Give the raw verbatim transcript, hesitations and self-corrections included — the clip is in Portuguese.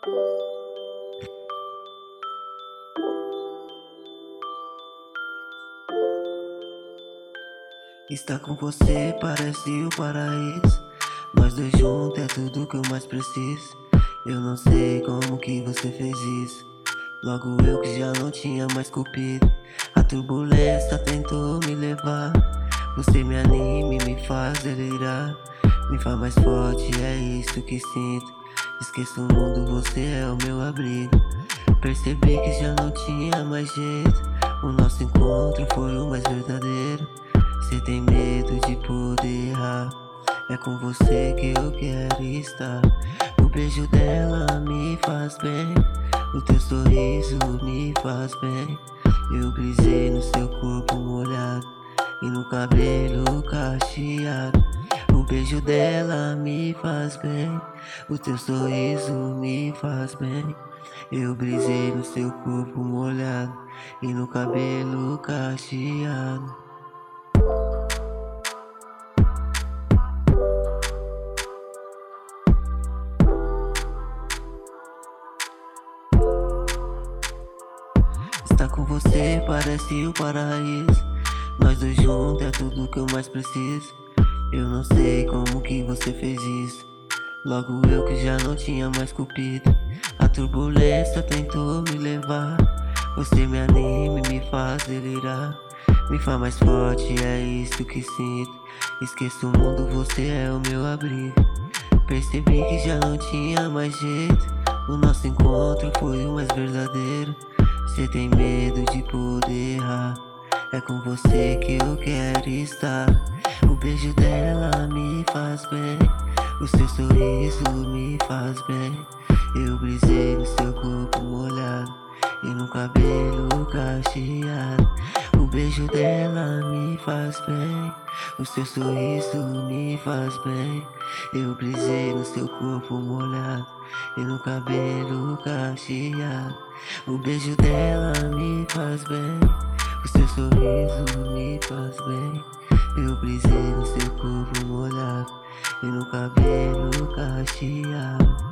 Estar com você parece o paraíso. Nós dois juntos é tudo que eu mais preciso. Eu não sei como que você fez isso. Logo eu que já não tinha mais cupido. A turbulência tentou me levar. Você me anima e me faz delirar. Me faz mais forte, é isso que sinto. Esqueço o mundo, você é o meu abrigo. Percebi que já não tinha mais jeito. O nosso encontro foi o mais verdadeiro. Cê tem medo de poder errar. É com você que eu quero estar. O beijo dela me faz bem. O teu sorriso me faz bem. Eu brisei no seu corpo molhado e no cabelo cacheado. O beijo dela me faz bem. O teu sorriso me faz bem. Eu brisei no seu corpo molhado e no cabelo cacheado. Estar com você parece o paraíso. Nós dois juntos é tudo que eu mais preciso. Eu não sei como que você fez isso. Logo eu que já não tinha mais cupido. A turbulência tentou me levar. Você me anima e me faz delirar. Me faz mais forte, é isso que sinto. Esqueço o mundo, você é o meu abrigo. Percebi que já não tinha mais jeito. O nosso encontro foi o mais verdadeiro. Cê tem medo de poder errar. É com você que eu quero estar. O beijo dela me faz bem. O seu sorriso me faz bem. Eu brisei no seu corpo molhado e no cabelo cacheado. O beijo dela me faz bem. O seu sorriso me faz bem. Eu brisei no seu corpo molhado e no cabelo cacheado. O beijo dela me faz bem. O seu sorriso me faz bem. Eu brisei no seu corpo molhado e no cabelo cacheado.